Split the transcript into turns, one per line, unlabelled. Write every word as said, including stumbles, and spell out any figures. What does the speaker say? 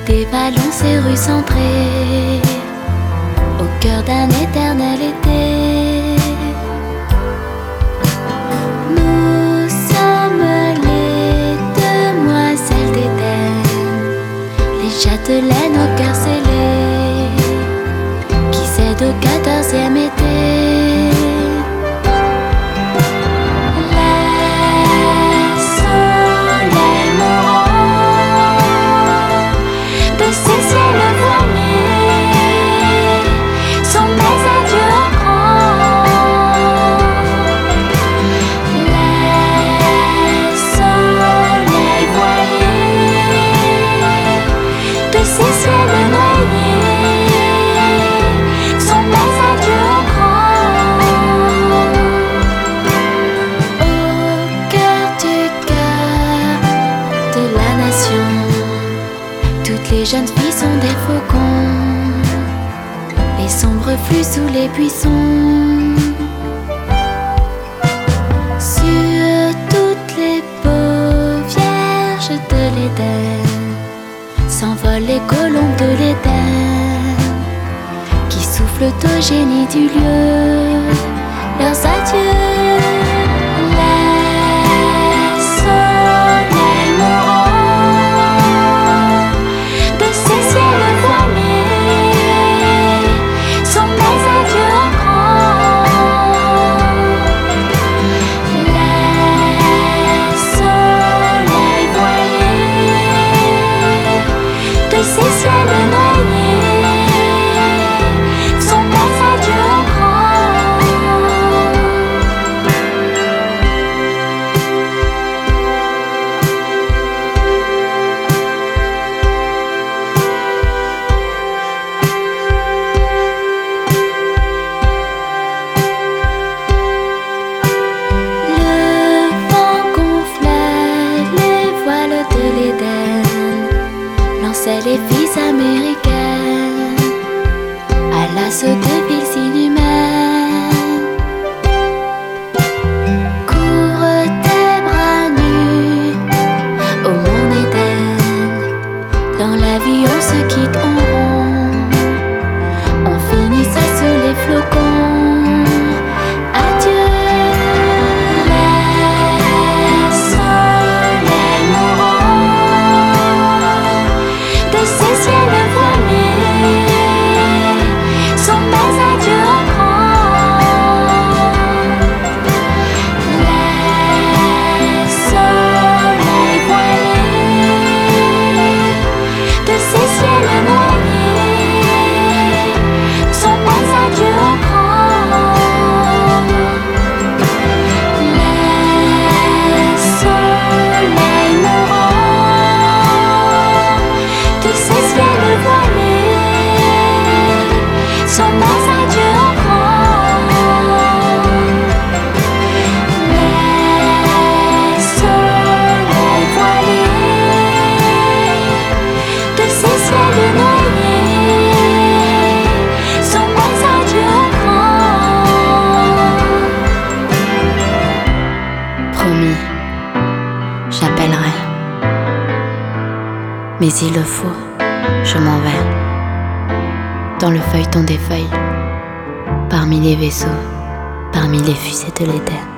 Des vallons, ces rues centrées au cœur d'un éternel été. Nous sommes les demoiselles d'Éden, les châtelaines au cœur scellé, qui cèdent au quatorzième été. Toutes les jeunes filles sont des faucons, les sombres flux sous les buissons. Sur toutes les peaux vierges de l'Éden s'envolent les colombes de l'Éden, qui soufflent au génie du lieu leurs adieux. Les filles américaines à l'assaut de villes inhumaines courent tes bras nus au monde Éden. Dans la vie on se quitte en rond, on finit ça sous les flocons. Adieu les soleils mourants, ces ciels voilés sont mes adieux grands. Les soleils voilés de ces ciels noyés sont mes adieux grands. Les soleils mourants de ces ciels voilés sont mes adieux grands. Les soleils voilés de ces ciels noyés sont mes adieux grands.
Promis, j'appellerai, mais il le faut, je m'en vais dans le feuilleton des feuilles, parmi les vaisseaux, parmi les fusées de l'Éden.